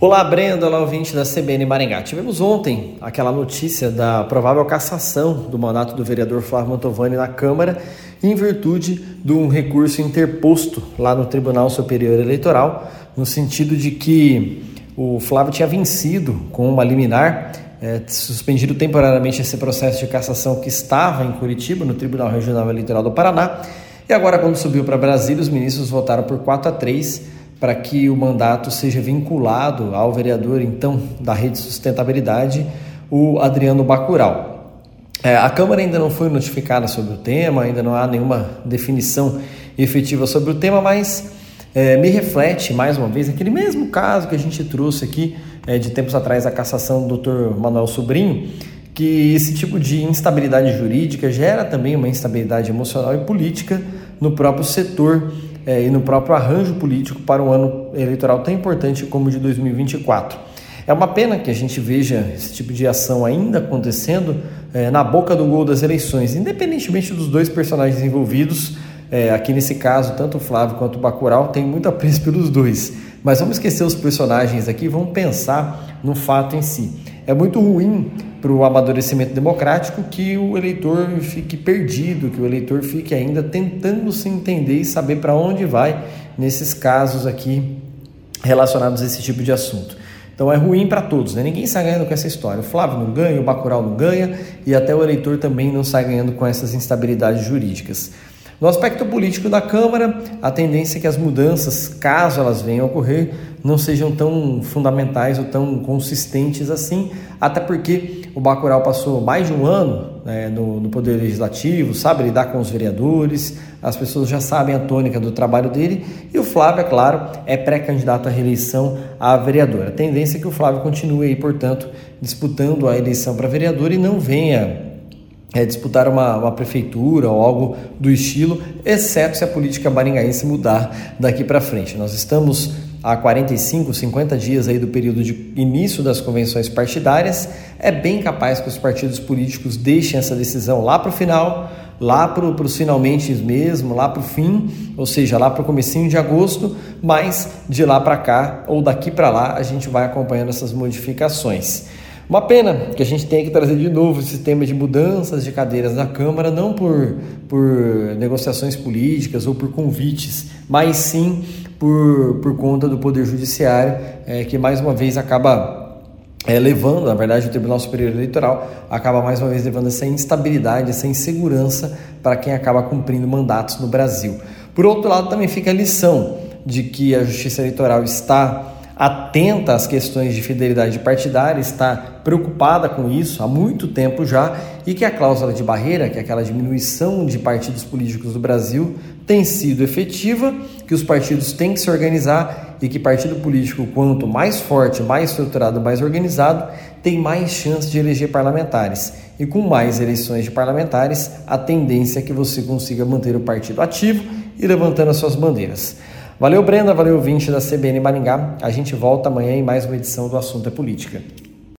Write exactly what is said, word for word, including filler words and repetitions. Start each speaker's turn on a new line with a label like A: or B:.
A: Olá, Brenda, olá, ouvinte da C B N Maringá. Tivemos ontem aquela notícia da provável cassação do mandato do vereador Flávio Mantovani na Câmara, em virtude de um recurso interposto lá no Tribunal Superior Eleitoral, no sentido de que o Flávio tinha vencido com uma liminar, é, suspendido temporariamente esse processo de cassação que estava em Curitiba, no Tribunal Regional Eleitoral do Paraná, e agora, quando subiu para Brasília, os ministros votaram por quatro a três para que o mandato seja vinculado ao vereador, então, da Rede Sustentabilidade, o Adriano Bacurau. É, a Câmara ainda não foi notificada sobre o tema, ainda não há nenhuma definição efetiva sobre o tema, mas é, me reflete, mais uma vez, aquele mesmo caso que a gente trouxe aqui é, de tempos atrás, a cassação do doutor Manuel Sobrinho, que esse tipo de instabilidade jurídica gera também uma instabilidade emocional e política no próprio setor É, e no próprio arranjo político para um ano eleitoral tão importante como o de dois mil e vinte e quatro. É uma pena que a gente veja esse tipo de ação ainda acontecendo é, na boca do gol das eleições, independentemente dos dois personagens envolvidos, é, aqui nesse caso, tanto o Flávio quanto o Bacurau, tem muito apreço pelos dois. Mas vamos esquecer os personagens aqui, vamos pensar no fato em si. É muito ruim para o amadurecimento democrático que o eleitor fique perdido, que o eleitor fique ainda tentando se entender e saber para onde vai nesses casos aqui relacionados a esse tipo de assunto. Então é ruim para todos, né? Ninguém sai ganhando com essa história. O Flávio não ganha, o Bacurau não ganha e até o eleitor também não sai ganhando com essas instabilidades jurídicas. No aspecto político da Câmara, a tendência é que as mudanças, caso elas venham a ocorrer, não sejam tão fundamentais ou tão consistentes assim, até porque o Bacurau passou mais de um ano né, no, no Poder Legislativo, sabe lidar com os vereadores, as pessoas já sabem a tônica do trabalho dele, e o Flávio, é claro, é pré-candidato à reeleição a vereador. A tendência é que o Flávio continue aí, portanto, disputando a eleição para vereador e não venha É disputar uma, uma prefeitura ou algo do estilo, exceto se a política maringaense mudar daqui para frente. Nós estamos há quarenta e cinco, cinquenta dias aí do período de início das convenções partidárias. É bem capaz que os partidos políticos deixem essa decisão lá para o final, lá para os finalmente mesmo, lá para o fim, ou seja, lá para o comecinho de agosto, mas de lá para cá ou daqui para lá a gente vai acompanhando essas modificações. Uma pena que a gente tenha que trazer de novo esse tema de mudanças de cadeiras na Câmara, não por, por negociações políticas ou por convites, mas sim por, por conta do Poder Judiciário, é, que mais uma vez acaba é, levando, na verdade o Tribunal Superior Eleitoral acaba mais uma vez levando essa instabilidade, essa insegurança para quem acaba cumprindo mandatos no Brasil. Por outro lado, também fica a lição de que a Justiça Eleitoral está atenta às questões de fidelidade partidária, está preocupada com isso há muito tempo já, e que a cláusula de barreira, que é aquela diminuição de partidos políticos do Brasil, tem sido efetiva, que os partidos têm que se organizar e que partido político, quanto mais forte, mais estruturado, mais organizado, tem mais chance de eleger parlamentares. E com mais eleições de parlamentares, a tendência é que você consiga manter o partido ativo e levantando as suas bandeiras. Valeu, Brenda, valeu, ouvinte da C B N Maringá. A gente volta amanhã em mais uma edição do Assunto é Política.